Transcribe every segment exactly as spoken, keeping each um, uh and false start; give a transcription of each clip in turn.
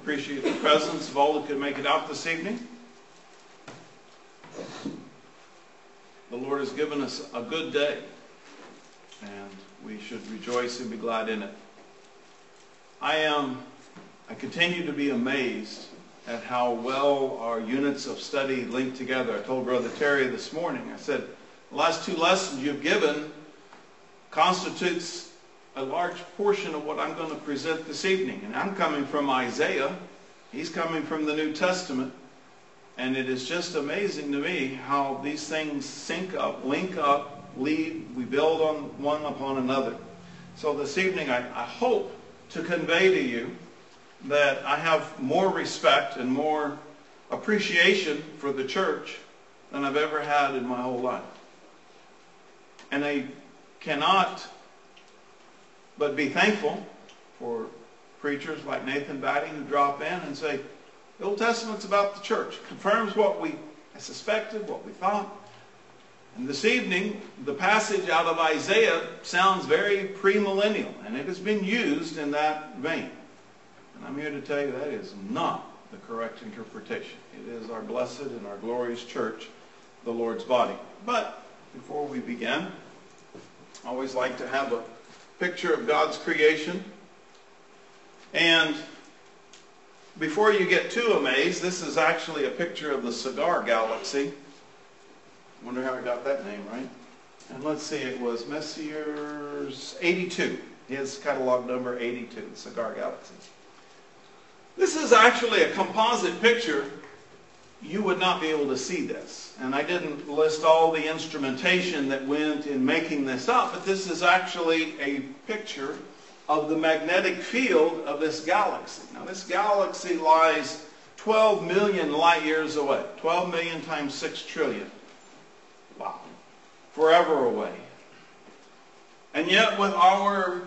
appreciate the presence of all that could make it out this evening. The Lord has given us a good day, and we should rejoice and be glad in it. I am, I continue to be amazed at how well our units of study link together. I told Brother Terry this morning, I said, the last two lessons you've given constitutes a large portion of what I'm going to present this evening. And I'm coming from Isaiah. He's coming from the New Testament. And it is just amazing to me how these things sync up, link up, lead. We build on one upon another. So this evening I, I hope to convey to you that I have more respect and more appreciation for the church than I've ever had in my whole life. And I cannot but be thankful for preachers like Nathan Batty who drop in and say, the Old Testament's about the church. It confirms what we suspected, what we thought. And this evening, the passage out of Isaiah sounds very premillennial, and it has been used in that vein. And I'm here to tell you that is not the correct interpretation. It is our blessed and our glorious church, the Lord's body. But before we begin, I always like to have a picture of God's creation. And before you get too amazed, this is actually a picture of the Cigar Galaxy. I wonder how I got that name right. And let's see, it was Messier's eighty-two. His catalog number eighty-two, the Cigar Galaxy. This is actually a composite picture. You would not be able to see this. And I didn't list all the instrumentation that went in making this up, but this is actually a picture of the magnetic field of this galaxy. Now this galaxy lies twelve million light years away. twelve million times six trillion. Wow. Forever away. And yet with our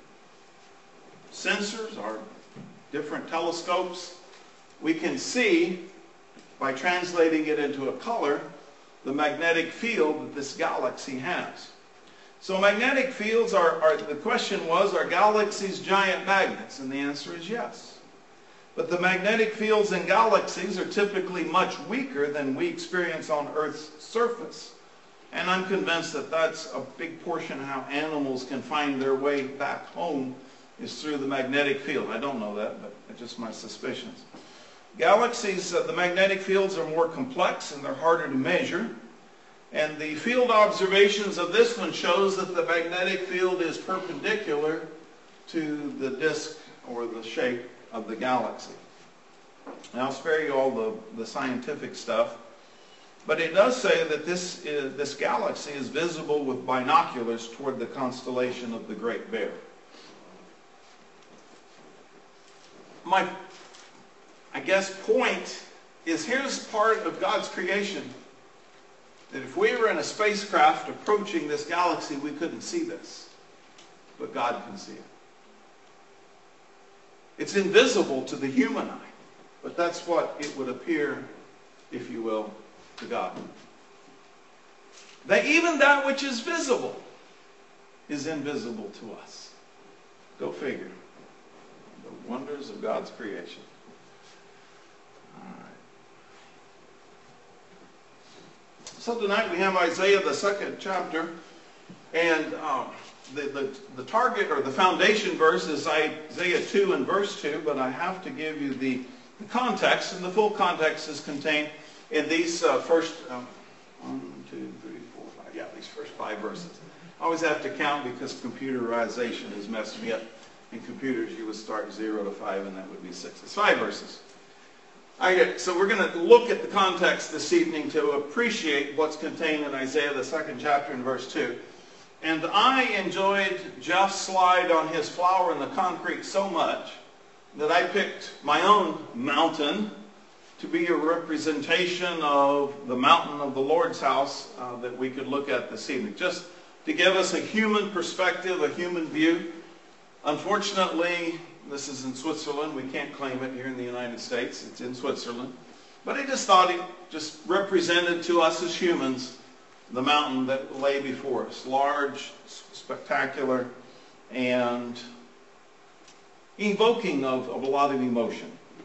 sensors, our different telescopes, we can see, by translating it into a color, the magnetic field that this galaxy has. So magnetic fields are, are, the question was, are galaxies giant magnets? And the answer is yes. But the magnetic fields in galaxies are typically much weaker than we experience on Earth's surface. And I'm convinced that that's a big portion of how animals can find their way back home is through the magnetic field. I don't know that, but it's just my suspicions. Galaxies, uh, the magnetic fields are more complex and they're harder to measure. And the field observations of this one shows that the magnetic field is perpendicular to the disk or the shape of the galaxy. Now I'll spare you all the, the scientific stuff, but it does say that this, is, this galaxy is visible with binoculars toward the constellation of the Great Bear. My I guess point is, here's part of God's creation that if we were in a spacecraft approaching this galaxy, we couldn't see this. But God can see it. It's invisible to the human eye, but that's what it would appear, if you will, to God. That even that which is visible is invisible to us. Go figure. The wonders of God's creation. So tonight we have Isaiah, the second chapter, and um, the, the, the target or the foundation verse is Isaiah two and verse two, but I have to give you the, the context, and the full context is contained in these uh, first, um, one, two, three, four, five, yeah, these first five verses. I always have to count because computerization has messed me up. In computers you would start zero to five and that would be six. It's five verses. Okay, so we're going to look at the context this evening to appreciate what's contained in Isaiah, the second chapter, in verse two. And I enjoyed Jeff's slide on his flower in the concrete so much that I picked my own mountain to be a representation of the mountain of the Lord's house uh, that we could look at this evening. Just to give us a human perspective, a human view. Unfortunately, this is in Switzerland. We can't claim it here in the United States. It's in Switzerland. But I just thought it just represented to us as humans the mountain that lay before us. Large, spectacular, and evoking of, of a lot of emotion.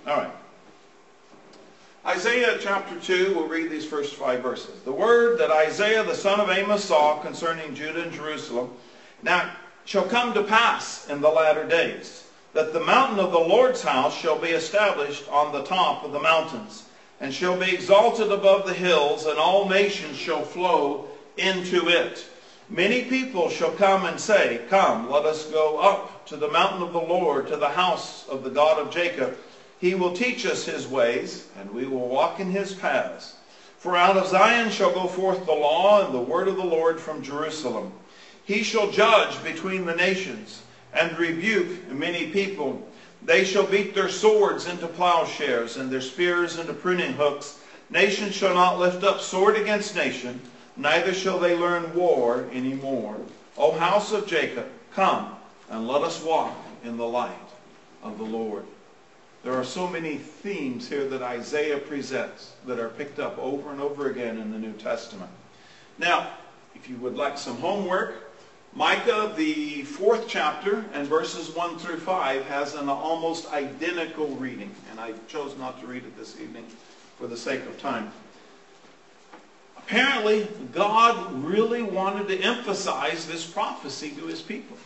All right. Isaiah chapter two, we'll read these first five verses. The word that Isaiah the son of Amos saw concerning Judah and Jerusalem, now shall come to pass in the latter days, that the mountain of the Lord's house shall be established on the top of the mountains, and shall be exalted above the hills, and all nations shall flow into it. Many people shall come and say, Come, let us go up to the mountain of the Lord, to the house of the God of Jacob. He will teach us his ways, and we will walk in his paths. For out of Zion shall go forth the law and the word of the Lord from Jerusalem. He shall judge between the nations, and rebuke many people. They shall beat their swords into plowshares, and their spears into pruning hooks. Nation shall not lift up sword against nation, neither shall they learn war any more. O house of Jacob, come, and let us walk in the light of the Lord. There are so many themes here that Isaiah presents that are picked up over and over again in the New Testament. Now, if you would like some homework, Micah, the fourth chapter, and verses one through five, has an almost identical reading. And I chose not to read it this evening for the sake of time. Apparently, God really wanted to emphasize this prophecy to his people.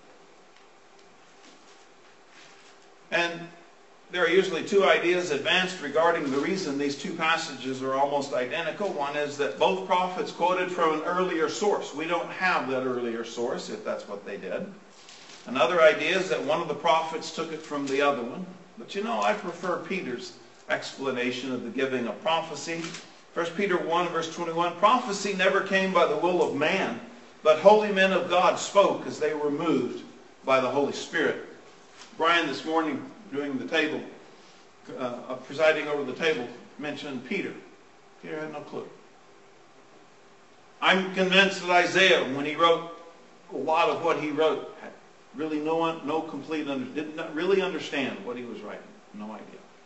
And there are usually two ideas advanced regarding the reason these two passages are almost identical. One is that both prophets quoted from an earlier source. We don't have that earlier source, if that's what they did. Another idea is that one of the prophets took it from the other one. But you know, I prefer Peter's explanation of the giving of prophecy. First Peter one, verse twenty-one, prophecy never came by the will of man, but holy men of God spoke as they were moved by the Holy Spirit. Brian this morning, doing the table, uh, presiding over the table, mentioned Peter. Peter had no clue. I'm convinced that Isaiah, when he wrote a lot of what he wrote, had really no, no complete, under, did not really understand what he was writing. No idea.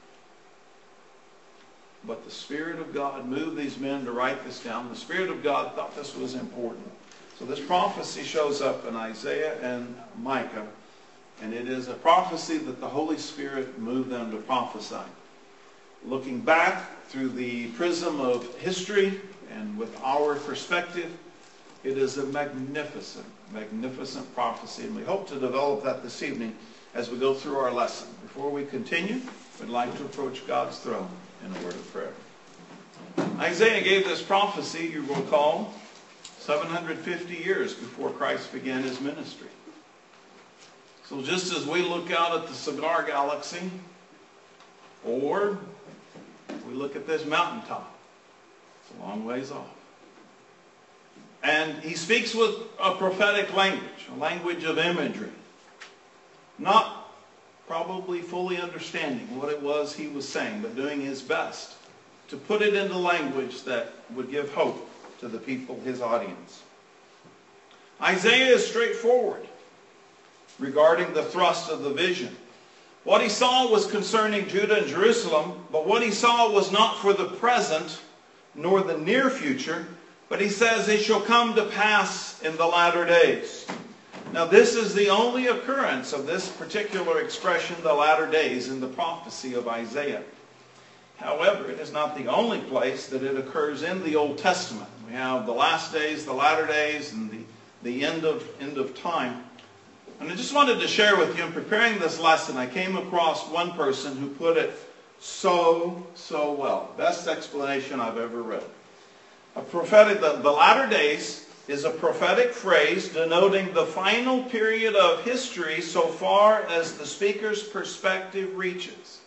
But the Spirit of God moved these men to write this down. The Spirit of God thought this was important. So this prophecy shows up in Isaiah and Micah. And it is a prophecy that the Holy Spirit moved them to prophesy. Looking back through the prism of history and with our perspective, it is a magnificent, magnificent prophecy. And we hope to develop that this evening as we go through our lesson. Before we continue, we'd like to approach God's throne in a word of prayer. Isaiah gave this prophecy, you will recall, seven hundred fifty years before Christ began his ministry. So just as we look out at the cigar galaxy, or we look at this mountaintop, it's a long ways off. And he speaks with a prophetic language, a language of imagery. Not probably fully understanding what it was he was saying, but doing his best to put it into language that would give hope to the people, his audience. Isaiah is straightforward regarding the thrust of the vision. What he saw was concerning Judah and Jerusalem, but what he saw was not for the present nor the near future, but he says it shall come to pass in the latter days. Now this is the only occurrence of this particular expression, the latter days, in the prophecy of Isaiah. However, it is not the only place that it occurs in the Old Testament. We have the last days, the latter days, and the, the end of, end of time. And I just wanted to share with you, in preparing this lesson, I came across one person who put it so, so well. Best explanation I've ever read. A prophetic, the, the latter days is a prophetic phrase denoting the final period of history so far as the speaker's perspective reaches.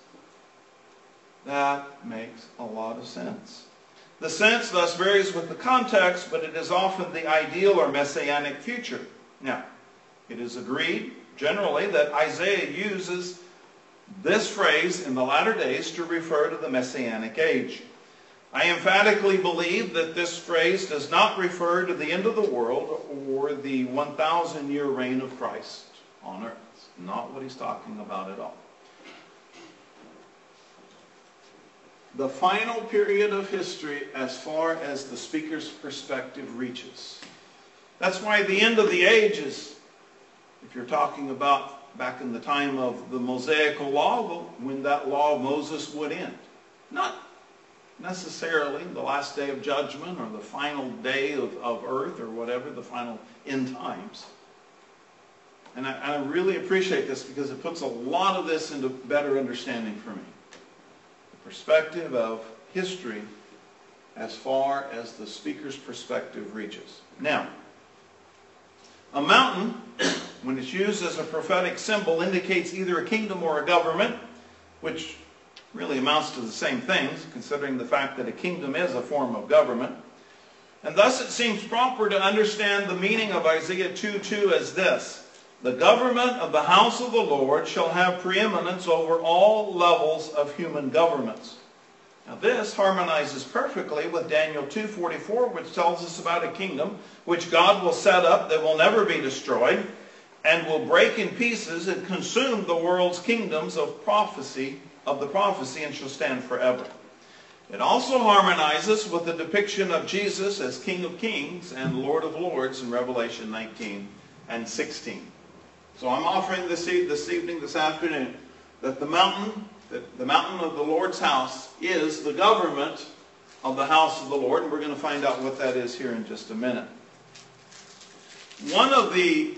That makes a lot of sense. The sense thus varies with the context, but it is often the ideal or messianic future. Now, it is agreed, generally, that Isaiah uses this phrase in the latter days to refer to the Messianic age. I emphatically believe that this phrase does not refer to the end of the world or the one thousand year reign of Christ on earth. It's not what he's talking about at all. The final period of history as far as the speaker's perspective reaches. That's why the end of the age is, if you're talking about back in the time of the Mosaical law, when that law of Moses would end. Not necessarily the last day of judgment or the final day of, of earth or whatever, the final end times. And I, I really appreciate this because it puts a lot of this into better understanding for me. The perspective of history as far as the speaker's perspective reaches. Now, a mountain, when it's used as a prophetic symbol, indicates either a kingdom or a government, which really amounts to the same things, considering the fact that a kingdom is a form of government. And thus it seems proper to understand the meaning of Isaiah two two as this: the government of the house of the Lord shall have preeminence over all levels of human governments. Now this harmonizes perfectly with Daniel two forty-four, which tells us about a kingdom which God will set up that will never be destroyed and will break in pieces and consume the world's kingdoms of prophecy, of the prophecy, and shall stand forever. It also harmonizes with the depiction of Jesus as King of Kings and Lord of Lords in Revelation nineteen and sixteen. So I'm offering this, e this evening, this afternoon, that the mountain, that the mountain of the Lord's house is the government of the house of the Lord, and we're going to find out what that is here in just a minute. One of the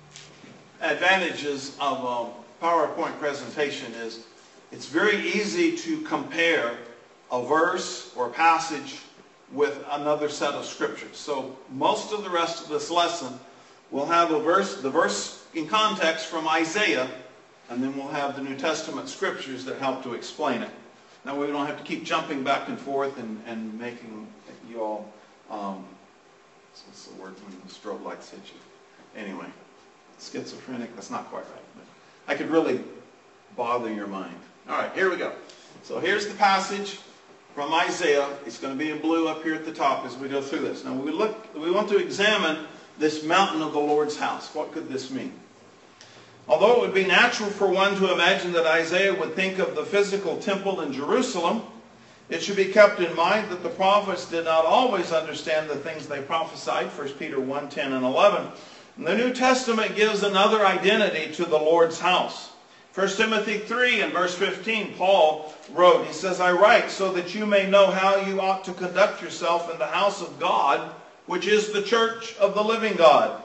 advantages of a PowerPoint presentation is it's very easy to compare a verse or passage with another set of scriptures. So most of the rest of this lesson will have a verse, the verse in context from Isaiah, and then we'll have the New Testament scriptures that help to explain it. Now we don't have to keep jumping back and forth and, and making you all, um, what's the word when the strobe lights hit you? Anyway, schizophrenic, that's not quite right. But I could really bother your mind. All right, here we go. So here's the passage from Isaiah. It's going to be in blue up here at the top as we go through this. Now we look, we want to examine this mountain of the Lord's house. What could this mean? Although it would be natural for one to imagine that Isaiah would think of the physical temple in Jerusalem, it should be kept in mind that the prophets did not always understand the things they prophesied, First Peter one, ten, and eleven. And the New Testament gives another identity to the Lord's house. First Timothy three and verse fifteen, Paul wrote, he says, I write so that you may know how you ought to conduct yourself in the house of God, which is the church of the living God.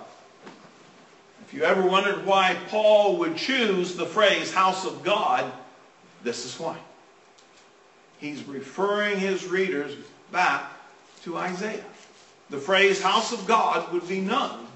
If you ever wondered why Paul would choose the phrase house of God, this is why. He's referring his readers back to Isaiah. The phrase house of God would be known.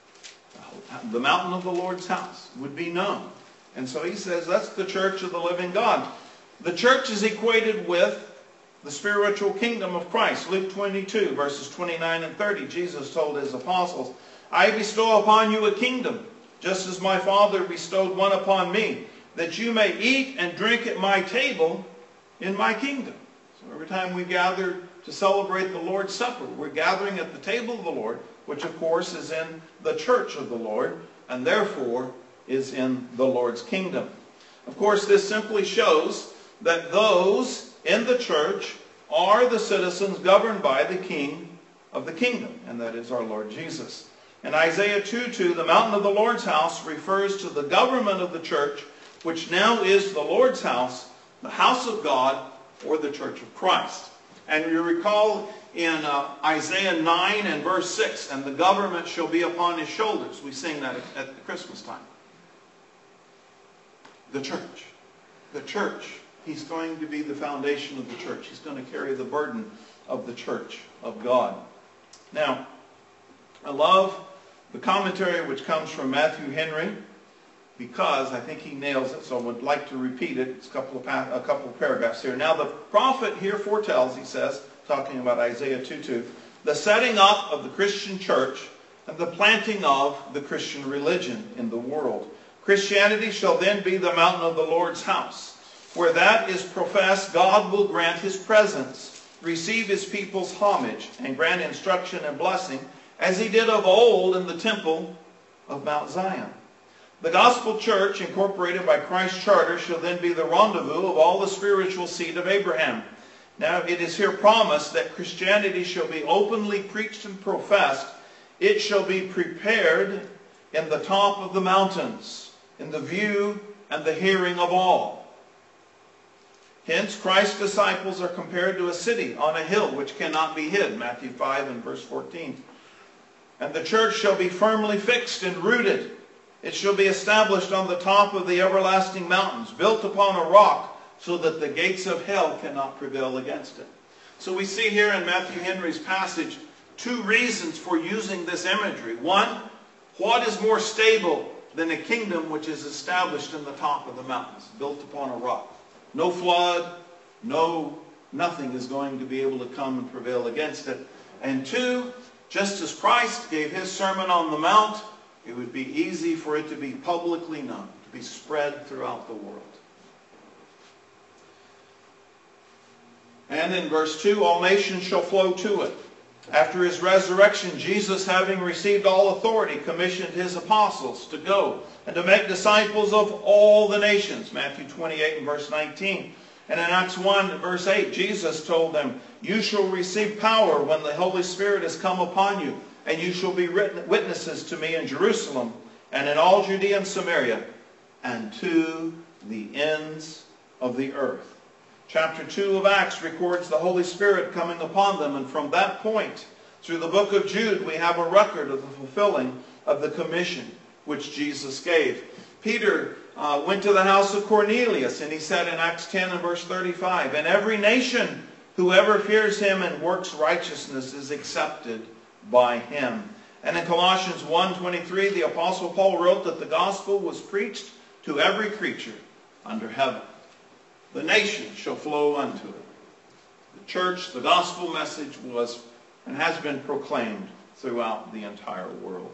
The mountain of the Lord's house would be known. And so he says that's the church of the living God. The church is equated with the spiritual kingdom of Christ. Luke twenty-two, verses twenty-nine and thirty, Jesus told his apostles, I bestow upon you a kingdom, just as my Father bestowed one upon me, that you may eat and drink at my table in my kingdom. So every time we gather to celebrate the Lord's Supper, we're gathering at the table of the Lord, which of course is in the church of the Lord, and therefore is in the Lord's kingdom. Of course, this simply shows that those in the church are the citizens governed by the King of the kingdom, and that is our Lord Jesus. In Isaiah two two, the mountain of the Lord's house refers to the government of the church, which now is the Lord's house, the house of God, or the church of Christ. And you recall in uh, Isaiah nine and verse six, and the government shall be upon his shoulders. We sing that at, at Christmas time. The church. The church. He's going to be the foundation of the church. He's going to carry the burden of the church of God. Now, I love the commentary which comes from Matthew Henry, because I think he nails it, so I would like to repeat it. It's a couple of, a couple of paragraphs here. Now the prophet here foretells, he says, talking about Isaiah two two, the setting up of the Christian church and the planting of the Christian religion in the world. Christianity shall then be the mountain of the Lord's house. Where that is professed, God will grant his presence, receive his people's homage, and grant instruction and blessing, as he did of old in the temple of Mount Zion. The gospel church, incorporated by Christ's charter, shall then be the rendezvous of all the spiritual seed of Abraham. Now it is here promised that Christianity shall be openly preached and professed. It shall be prepared in the top of the mountains. in the view and the hearing of all. Hence, Christ's disciples are compared to a city on a hill which cannot be hid, Matthew five and verse fourteen. And the church shall be firmly fixed and rooted. It shall be established on the top of the everlasting mountains, built upon a rock, so that the gates of hell cannot prevail against it. So we see here in Matthew Henry's passage two reasons for using this imagery. One, what is more stable than a kingdom which is established in the top of the mountains, built upon a rock? No flood, no, nothing is going to be able to come and prevail against it. And two, just as Christ gave his Sermon on the Mount, it would be easy for it to be publicly known, to be spread throughout the world. And in verse two, all nations shall flow to it. After his resurrection, Jesus, having received all authority, commissioned his apostles to go and to make disciples of all the nations. Matthew twenty-eight and verse nineteen. And in Acts one and verse eight, Jesus told them, you shall receive power when the Holy Spirit has come upon you, and you shall be witnesses to me in Jerusalem and in all Judea and Samaria and to the ends of the earth. Chapter two of Acts records the Holy Spirit coming upon them, and from that point, through the book of Jude, we have a record of the fulfilling of the commission which Jesus gave. Peter uh, went to the house of Cornelius, and he said in Acts ten and verse thirty-five, and every nation, whoever fears him and works righteousness is accepted by him. And in Colossians one twenty-three, the Apostle Paul wrote that the gospel was preached to every creature under heaven. The nation shall flow unto it. The church, the gospel message was and has been proclaimed throughout the entire world.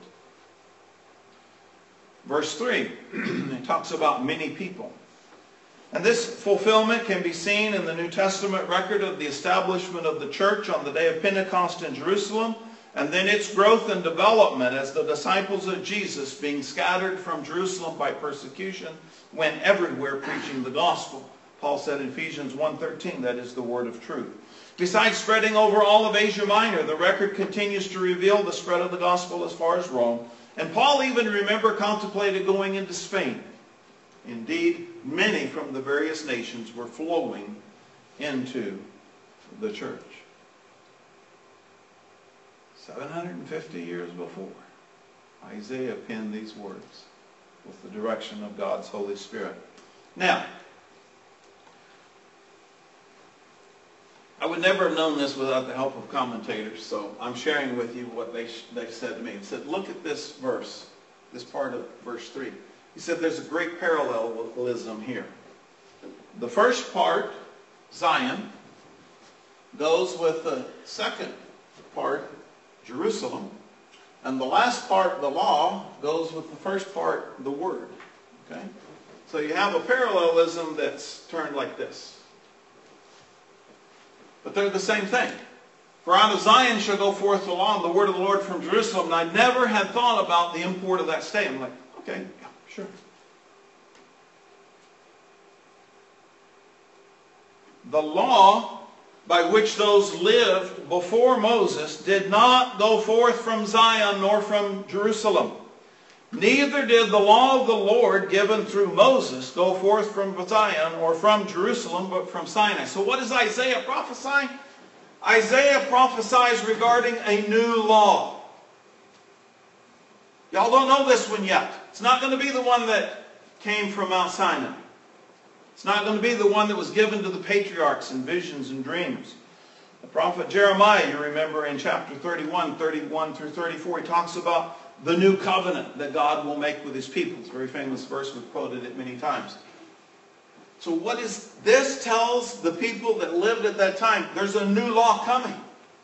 Verse three, it talks about many people. And this fulfillment can be seen in the New Testament record of the establishment of the church on the day of Pentecost in Jerusalem, and then its growth and development as the disciples of Jesus, being scattered from Jerusalem by persecution, went everywhere preaching the gospel. Paul said in Ephesians one thirteen, that is the word of truth. Besides spreading over all of Asia Minor, the record continues to reveal the spread of the gospel as far as Rome. And Paul even, remember, contemplated going into Spain. Indeed, many from the various nations were flowing into the church. seven hundred fifty years before, Isaiah penned these words with the direction of God's Holy Spirit. Now, I would never have known this without the help of commentators, so I'm sharing with you what they, they said to me. They said, look at this verse, this part of verse three. He said there's a great parallelism here. The first part, Zion, goes with the second part, Jerusalem. And the last part, the law, goes with the first part, the word. Okay? So you have a parallelism that's turned like this. But they're the same thing. For out of Zion shall go forth the law and the word of the Lord from Jerusalem. And I never had thought about the import of that statement. I'm like, okay, yeah, sure. The law by which those lived before Moses did not go forth from Zion nor from Jerusalem. Neither did the law of the Lord given through Moses go forth from Zion or from Jerusalem, but from Sinai. So what is Isaiah prophesying? Isaiah prophesies regarding a new law. Y'all don't know this one yet. It's not going to be the one that came from Mount Sinai. It's not going to be the one that was given to the patriarchs in visions and dreams. The prophet Jeremiah, you remember in chapter thirty-one, thirty-one through thirty-four, he talks about the new covenant that God will make with his people. It's a very famous verse. We've quoted it many times. So what is this? Tells the people that lived at that time, there's a new law coming.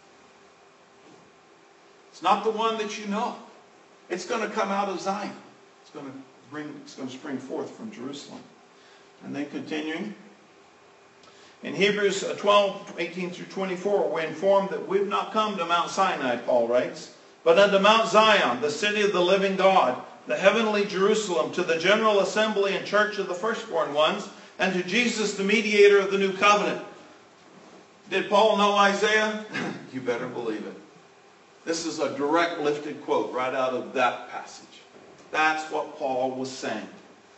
It's not the one that you know. It's going to come out of Zion. It's going to bring, it's going to spring forth from Jerusalem. And then continuing, in Hebrews twelve, eighteen through twenty-four, we're informed that we've not come to Mount Sinai, Paul writes, but unto Mount Zion, the city of the living God, the heavenly Jerusalem, to the general assembly and church of the firstborn ones, and to Jesus, the mediator of the new covenant. Did Paul know Isaiah? You better believe it. This is a direct lifted quote right out of that passage. That's what Paul was saying.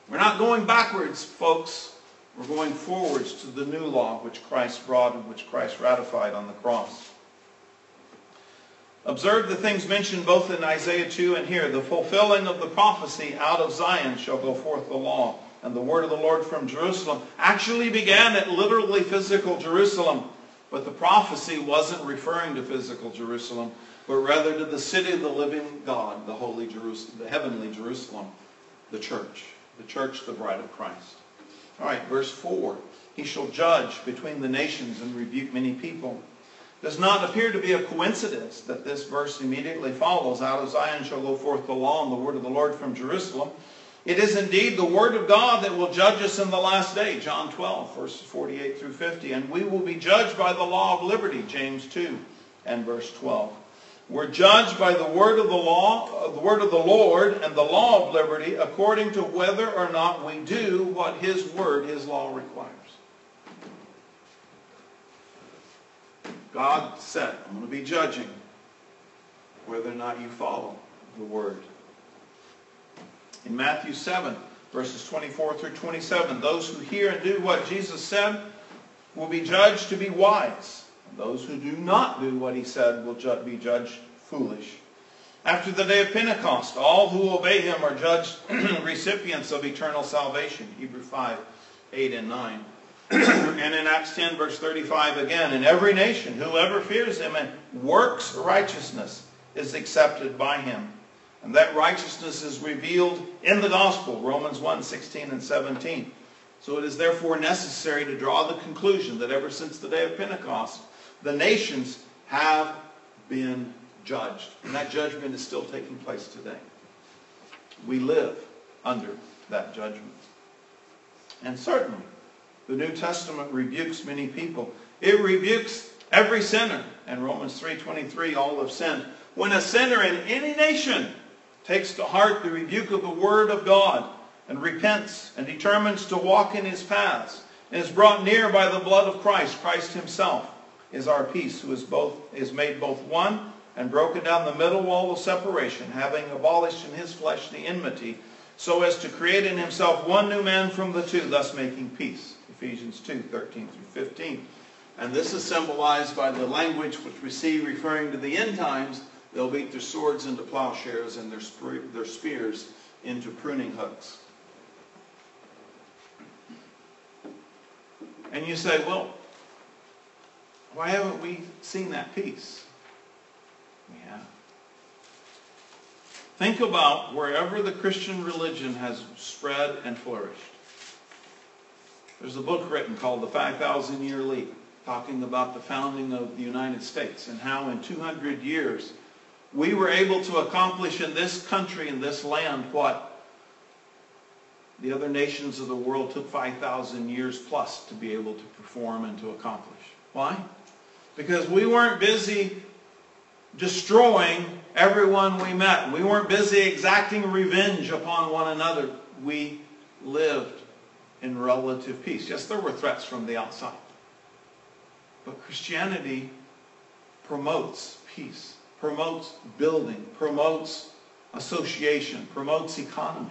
We're not going backwards, folks. We're going forwards to the new law which Christ brought and which Christ ratified on the cross. Observe the things mentioned both in Isaiah two and here. The fulfilling of the prophecy, out of Zion shall go forth the law, and the word of the Lord from Jerusalem, actually began at literally physical Jerusalem. But the prophecy wasn't referring to physical Jerusalem, but rather to the city of the living God, the holy Jerusalem, the heavenly Jerusalem, the church. The church, the bride of Christ. All right, verse four. He shall judge between the nations and rebuke many people. Does not appear to be a coincidence that this verse immediately follows. Out of Zion shall go forth the law and the word of the Lord from Jerusalem. It is indeed the word of God that will judge us in the last day. John twelve, verses forty-eight through fifty. And we will be judged by the law of liberty. James two and verse twelve. We're judged by the word of the law, the word of the Lord and the law of liberty, according to whether or not we do what His word, His law requires. God said, I'm going to be judging whether or not you follow the word. In Matthew seven, verses twenty-four through twenty-seven, those who hear and do what Jesus said will be judged to be wise. And those who do not do what He said will ju- be judged foolish. After the day of Pentecost, all who obey Him are judged recipients of eternal salvation. Hebrews five, eight and nine. And in Acts ten, verse thirty-five again, in every nation, whoever fears Him and works righteousness is accepted by Him. And that righteousness is revealed in the gospel, Romans one, sixteen and seventeen. So it is therefore necessary to draw the conclusion that ever since the day of Pentecost, the nations have been judged. And that judgment is still taking place today. We live under that judgment. And certainly, the New Testament rebukes many people. It rebukes every sinner. And Romans three twenty-three, all have sinned. When a sinner in any nation takes to heart the rebuke of the Word of God and repents and determines to walk in His paths and is brought near by the blood of Christ, Christ Himself is our peace, who is both is made both one and broken down the middle wall of separation, having abolished in His flesh the enmity, so as to create in Himself one new man from the two, thus making peace. Ephesians two, thirteen through fifteen. And this is symbolized by the language which we see referring to the end times. They'll beat their swords into plowshares and their, sp- their spears into pruning hooks. And you say, well, why haven't we seen that peace? We have. Think about wherever the Christian religion has spread and flourished. There's a book written called The five thousand year Leap, talking about the founding of the United States and how in two hundred years we were able to accomplish in this country, in this land, what the other nations of the world took five thousand years plus to be able to perform and to accomplish. Why? Because we weren't busy destroying everyone we met. We weren't busy exacting revenge upon one another. We lived in relative peace. Yes, there were threats from the outside. But Christianity promotes peace, promotes building, promotes association, promotes economy.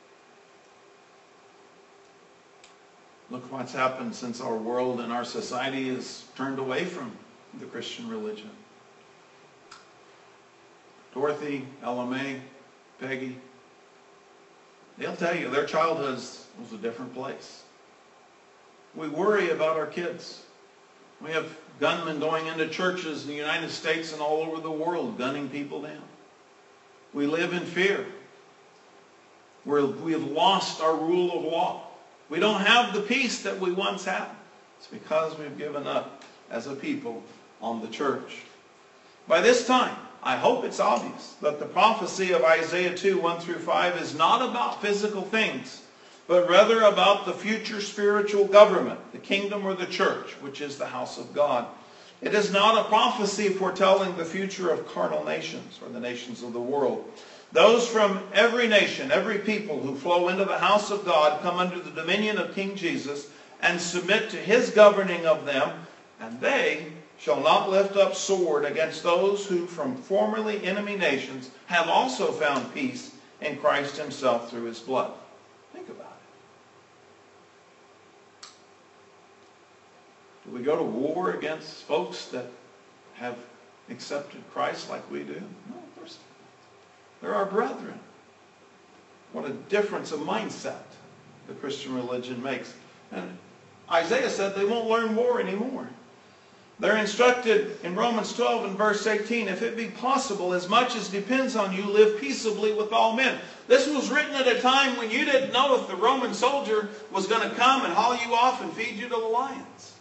Look what's happened since our world and our society has turned away from the Christian religion. Dorothy, Ella May, Peggy, they'll tell you their childhoods was a different place. We worry about our kids. We have gunmen going into churches in the United States and all over the world, gunning people down. We live in fear. We're, we have lost our rule of law. We don't have the peace that we once had. It's because we've given up as a people on the church. By this time, I hope it's obvious that the prophecy of Isaiah two, one through five is not about physical things, but rather about the future spiritual government, the kingdom or the church, which is the house of God. It is not a prophecy foretelling the future of carnal nations or the nations of the world. Those from every nation, every people who flow into the house of God come under the dominion of King Jesus and submit to His governing of them, and they shall not lift up sword against those who from formerly enemy nations have also found peace in Christ Himself through His blood. Think about it. Do we go to war against folks that have accepted Christ like we do? No, of course not. They're our brethren. What a difference of mindset the Christian religion makes. And Isaiah said they won't learn war anymore. They're instructed in Romans twelve and verse eighteen, if it be possible, as much as depends on you, live peaceably with all men. This was written at a time when you didn't know if the Roman soldier was going to come and haul you off and feed you to the lions.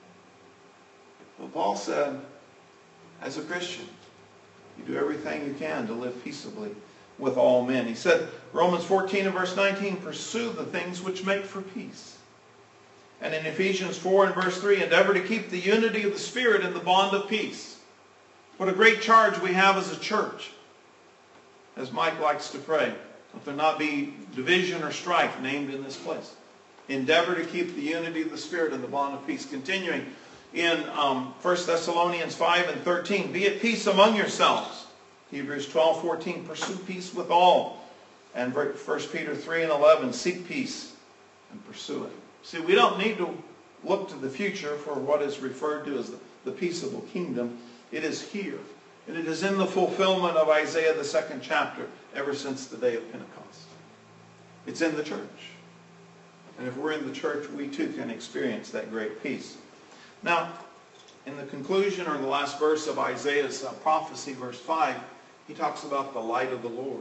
Well, Paul said, as a Christian, you do everything you can to live peaceably with all men. He said, Romans fourteen and verse nineteen, pursue the things which make for peace. And in Ephesians four and verse three, endeavor to keep the unity of the Spirit in the bond of peace. What a great charge we have as a church. As Mike likes to pray, let there not be division or strife named in this place. Endeavor to keep the unity of the Spirit in the bond of peace. Continuing in um, First Thessalonians five and thirteen, be at peace among yourselves. Hebrews twelve fourteen, pursue peace with all. And First Peter three and eleven, seek peace and pursue it. See, we don't need to look to the future for what is referred to as the, the peaceable kingdom. It is here. And it is in the fulfillment of Isaiah, the second chapter, ever since the day of Pentecost. It's in the church. And if we're in the church, we too can experience that great peace. Now, in the conclusion or the last verse of Isaiah's uh, prophecy, verse five, he talks about the light of the Lord.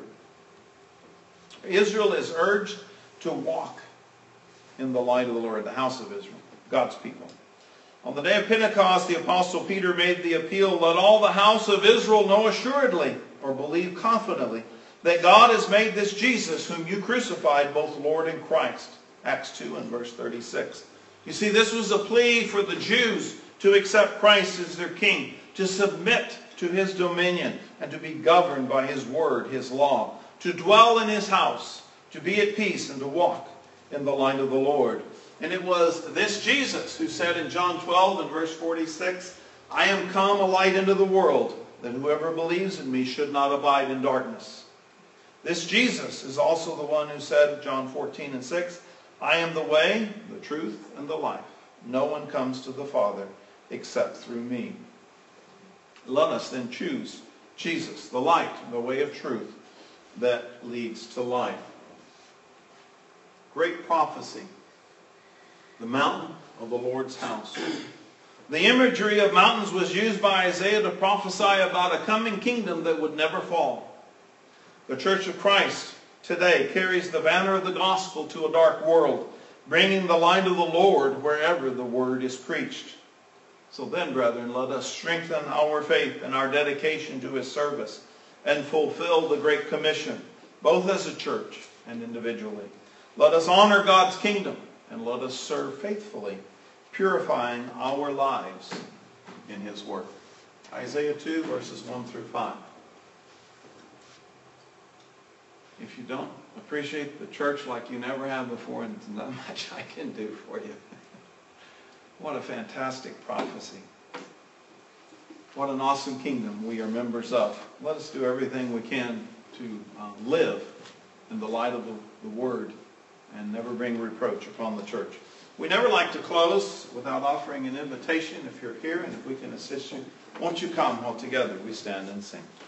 Israel is urged to walk in the light of the Lord, the house of Israel, God's people. On the day of Pentecost, the Apostle Peter made the appeal, let all the house of Israel know assuredly, or believe confidently, that God has made this Jesus, whom you crucified, both Lord and Christ. Acts two and verse thirty-six. You see, this was a plea for the Jews to accept Christ as their king, to submit to his dominion, and to be governed by his word, his law, to dwell in his house, to be at peace, and to walk in the light of the Lord. And it was this Jesus who said in John twelve and verse forty-six, I am come a light into the world, that whoever believes in me should not abide in darkness. This Jesus is also the one who said, John fourteen and six, I am the way, the truth, and the life. No one comes to the Father except through me. Let us then choose Jesus, the light, the way of truth that leads to life. Great prophecy. The mountain of the Lord's house. The imagery of mountains was used by Isaiah to prophesy about a coming kingdom that would never fall. The Church of Christ today carries the banner of the gospel to a dark world, bringing the light of the Lord wherever the word is preached. So then, brethren, let us strengthen our faith and our dedication to his service and fulfill the Great Commission, both as a church and individually. Let us honor God's kingdom and let us serve faithfully, purifying our lives in his work. Isaiah two, verses one through five. If you don't appreciate the church like you never have before, and there's not much I can do for you. What a fantastic prophecy. What an awesome kingdom we are members of. Let us do everything we can to uh, live in the light of the, the Word and never bring reproach upon the church. We never like to close without offering an invitation. If you're here and if we can assist you, won't you come while together we stand and sing.